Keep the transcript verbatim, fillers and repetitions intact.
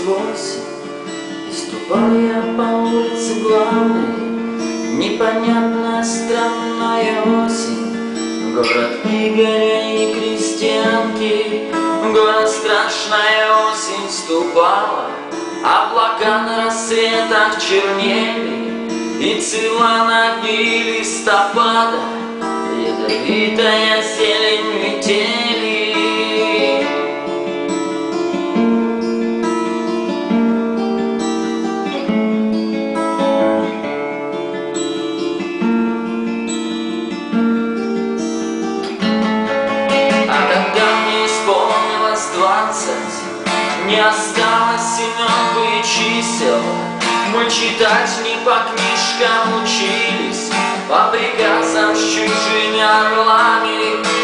восемь, и ступал я по улице главной. Непонятная странная осень, город Игоря и крестьянки. Город страшная осень ступала, облака на рассветах чернели, и цвела на дне листопада ядовитая зелень метели. Не осталось имен и чисел, мы читать не по книжкам учились, по приказам с чужими орлами.